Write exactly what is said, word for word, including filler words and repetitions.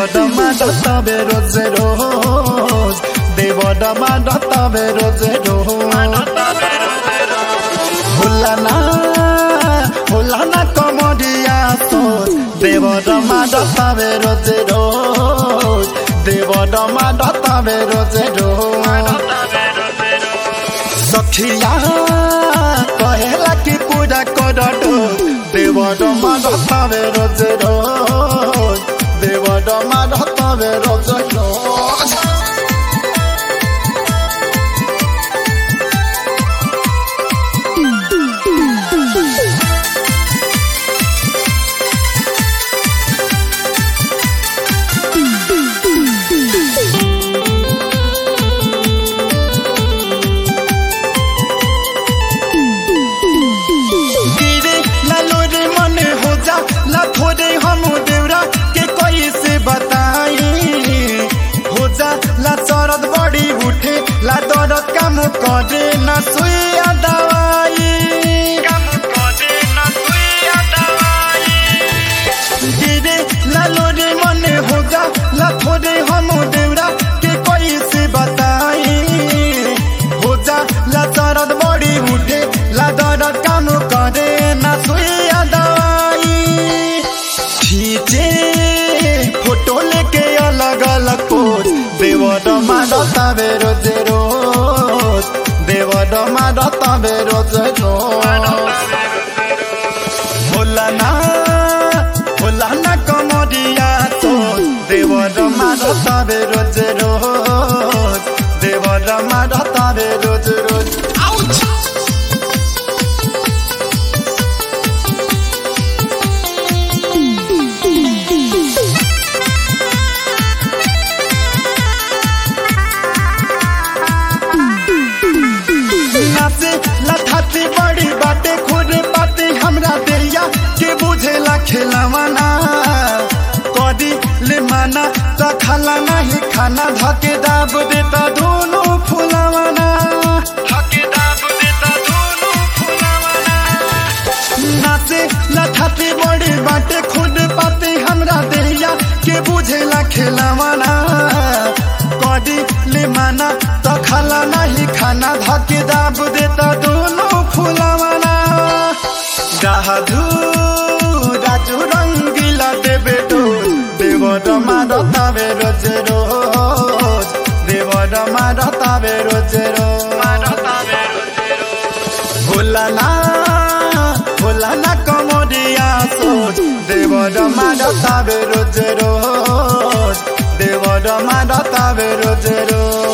মাদতাবে রোজে রোজ দেবতা মাদতাবে রোজে রোজ ভোলা না ভোলা না কমরিয়া সোজ দেবতা মাদতাবে রোজে রোজ দেবতা মাদতাবে রোজে রোজ सखिया कहेला कि पूजा कर देव डमा ढतावे रोज रोज देव डमा ढतावे रोज रोज ला चरत बड़ी उठे ला दर्द काम करे न सुइया दवाई काम करे न सुइया दवाई गिरे ला लोरे मने हो जा ला थोड़े हम देवरा के कोई से बताई हो जा ला चरत बड़ी उठे ला दर्द काम करे न सुइया दवाई खींचे फोटो लेके अलग अलग पोज देव डमा ढतावे रोजे रोज देव डमा ढतावे रोजे रोज भोला ना भोला ना कमरिया तो देव डमा ढतावे रोजे रोज देव डमा ढतावे रोजे रोज लथाती बड़ी बाटे खुद बाटे हमरा देरिया के बुझेला खेलावाना कदी ले माना त खाला नहीं खाना धके दाब देता दोनों फुलावाना धके दाब देता दोनों फुलावाना नाचे लथाती बड़ी बाटे खुद बाटे हमरा देरिया के बुझेला खेलावाना कदी ले माना त खाला नहीं खाना धके दाब देता दोनों फुलावाना गाधु राजू रंगीला देवे तो देव डमा ढतावे रोजे रोज देव डमा ढतावे रोजे रोज भोला ना भोला ना कमरिया सोच देव डमा ढतावे रोजे रोज देव डमा ढतावे रोजे रोज